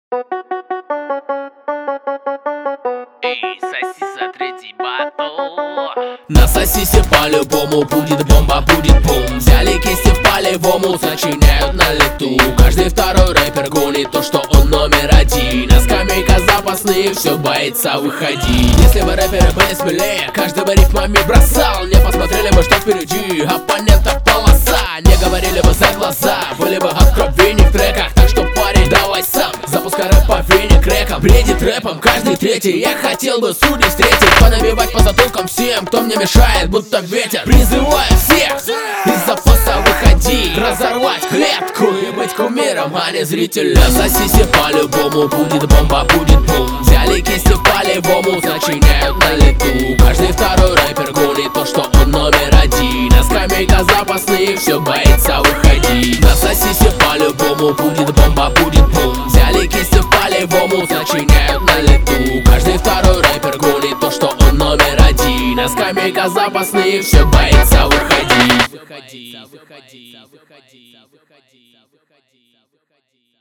Эй, соси за третий батон. На сосисе по-любому будет бомба, будет бум. Взяли кисти в полевому, сочиняют на лету. Каждый второй рэпер гонит то, что он номер один. А скамейка запасных все боится выходить. Если бы рэперы были смелее, каждый бы рифмами бросал. Не посмотрели бы, что впереди оппонента полоса. Не говорили бы за глаза, были бы откровения в треках. Так что, парень, давай сам запускай рэп по вене креком. Бредит рэпом каждый третий. Я хотел бы судей встретить, понабивать по затылкам всем, кто мне мешает, будто ветер. Призываю всех из запаса выходить, разорвать клетку и быть кумиром, а не зрителем. На сосисе по-любому будет бомба, будет бум. Взяли кисти в полевому, сочиняют на лету. Каждый второй рэпер гонит то, что он номер один. А скамейка запасных все боится выходить. На сосисе по-любому будет бомба, будет бум. Взяли кисти в полевому, сочиняют на лету. Каждый второй рэпер гонит то, что он номер один. А скамейка запасных все боится выходить.